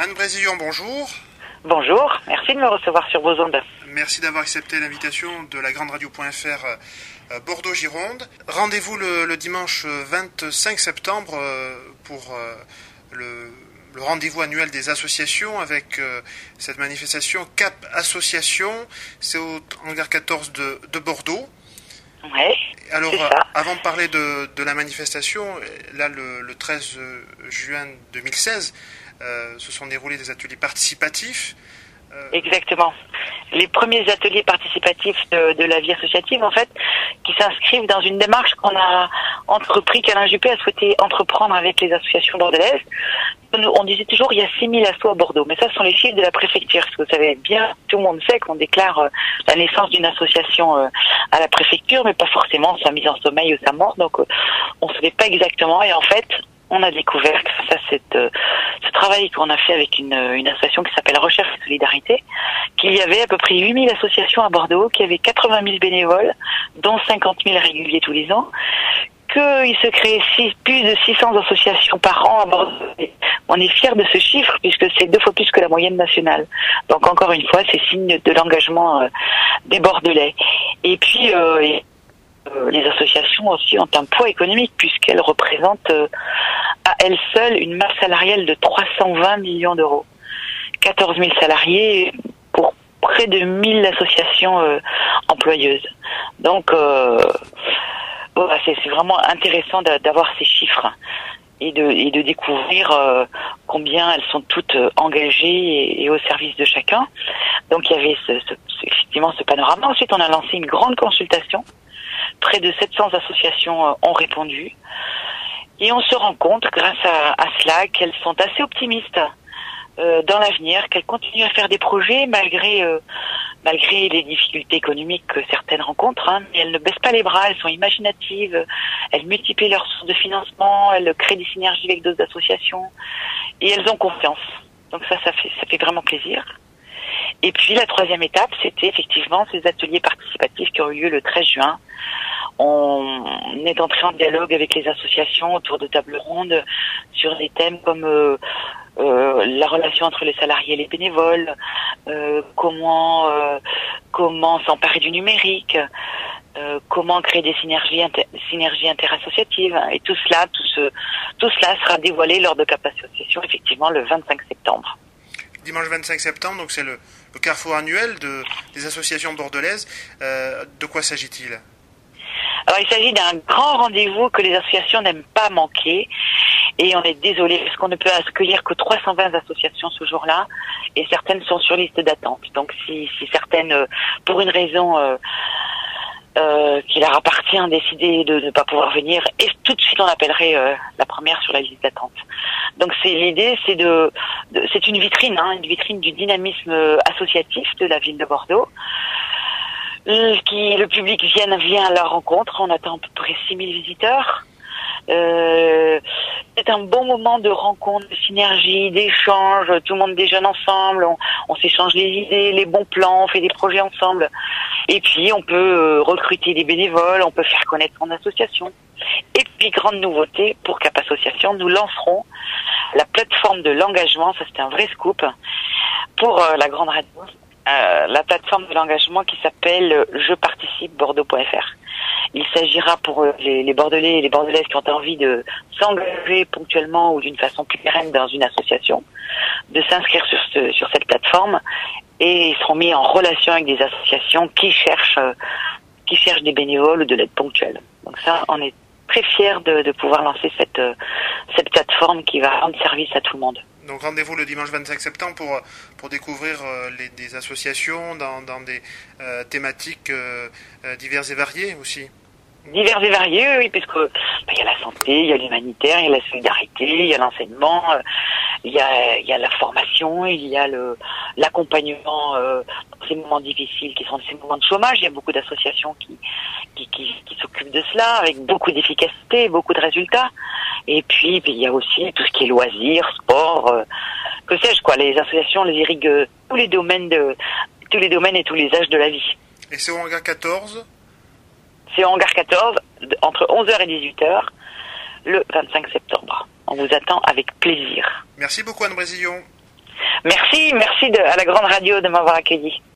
Anne Brésillon, bonjour. Bonjour, merci de me recevoir sur vos ondes. Merci d'avoir accepté l'invitation de la Grande Radio.fr Bordeaux-Gironde. Rendez-vous le dimanche 25 septembre pour le rendez-vous annuel des associations avec cette manifestation Cap Association. C'est au hangar 14 de Bordeaux. Ouais, alors, c'est ça. Avant de parler de la manifestation, là le 13 juin 2016, se sont déroulés des ateliers participatifs. Exactement. Les premiers ateliers participatifs de la vie associative, en fait, qui s'inscrivent dans une démarche qu'on a entrepris, qu'Alain Juppé a souhaité entreprendre avec les associations bordelaises. On disait toujours il y a 6000 assos à Bordeaux, mais ça ce sont les chiffres de la préfecture, parce que vous savez bien, tout le monde sait qu'on déclare la naissance d'une association à la préfecture, mais pas forcément sa mise en sommeil ou sa mort, donc on ne savait pas exactement, et en fait, on a découvert, grâce à ce travail qu'on a fait avec une association qui s'appelle Recherche et Solidarité, qu'il y avait à peu près 8000 associations à Bordeaux, qu'il y avait 80 000 bénévoles, dont 50 000 réguliers tous les ans, qu'il se crée plus de 600 associations par an à Bordeaux. On est fiers de ce chiffre puisque c'est 2 fois plus que la moyenne nationale. Donc encore une fois, c'est signe de l'engagement des Bordelais. Et puis les associations aussi ont un poids économique puisqu'elles représentent à elles seules une masse salariale de 320 millions d'euros. 14 000 salariés pour près de 1000 associations employeuses. Donc voilà, c'est vraiment intéressant d'avoir ces chiffres et de découvrir combien elles sont toutes engagées et au service de chacun. Donc il y avait effectivement ce panorama. Ensuite, on a lancé une grande consultation. Près de 700 associations ont répondu. Et on se rend compte, grâce à cela, qu'elles sont assez optimistes dans l'avenir, qu'elles continuent à faire des projets malgré les difficultés économiques que certaines rencontrent, mais elles ne baissent pas les bras, elles sont imaginatives, elles multiplient leurs sources de financement, elles créent des synergies avec d'autres associations, et elles ont confiance. Donc ça fait vraiment plaisir. Et puis la troisième étape, c'était effectivement ces ateliers participatifs qui ont eu lieu le 13 juin. On est entré en dialogue avec les associations autour de tables rondes sur des thèmes comme la relation entre les salariés et les bénévoles, comment s'emparer du numérique, comment créer des synergies interassociatives, et tout cela sera dévoilé lors de Cap Association, effectivement, le 25 septembre. Dimanche 25 septembre, donc c'est le carrefour annuel des associations bordelaises. De quoi s'agit-il ? Alors il s'agit d'un grand rendez-vous que les associations n'aiment pas manquer, et on est désolé parce qu'on ne peut accueillir que 320 associations ce jour-là, et certaines sont sur liste d'attente. Donc si certaines, pour une raison qui leur appartient, décider de ne pas pouvoir venir, et tout de suite on appellerait la première sur la liste d'attente. Donc l'idée, c'est une vitrine du dynamisme associatif de la ville de Bordeaux. Le public vient à leur rencontre. On attend à peu près 6000 visiteurs. C'est un bon moment de rencontre, de synergie, d'échange. Tout le monde déjeune ensemble. On s'échange les idées, les bons plans. On fait des projets ensemble. Et puis, on peut recruter des bénévoles. On peut faire connaître son association. Et puis, grande nouveauté pour Cap Association, nous lancerons la plateforme de l'engagement. Ça, c'est un vrai scoop pour la grande radio. La plateforme de l'engagement qui s'appelle Je participe Bordeaux.fr. Il s'agira pour les Bordelais et les Bordelaises qui ont envie de s'engager ponctuellement ou d'une façon plus pérenne dans une association, de s'inscrire sur cette plateforme, et ils seront mis en relation avec des associations qui cherchent des bénévoles ou de l'aide ponctuelle. Donc ça, on est très fiers de pouvoir lancer cette plateforme qui va rendre service à tout le monde. Donc rendez-vous le dimanche 25 septembre pour découvrir des associations dans des thématiques diverses et variées aussi. Divers et variés, oui, puisque il y a la santé, il y a l'humanitaire, il y a la solidarité, il y a l'enseignement, il y a la formation, il y a l'accompagnement dans ces moments difficiles qui sont ces moments de chômage. Il y a beaucoup d'associations qui s'occupent de cela avec beaucoup d'efficacité, beaucoup de résultats. Et puis il y a aussi tout ce qui est loisirs, sport, que sais-je quoi. Les associations les irriguent tous les domaines et tous les âges de la vie. Et c'est au hangar 14 ? C'est au hangar 14, entre 11h et 18h, le 25 septembre. On vous attend avec plaisir. Merci beaucoup Anne Brésillon. Merci à la grande radio de m'avoir accueilli.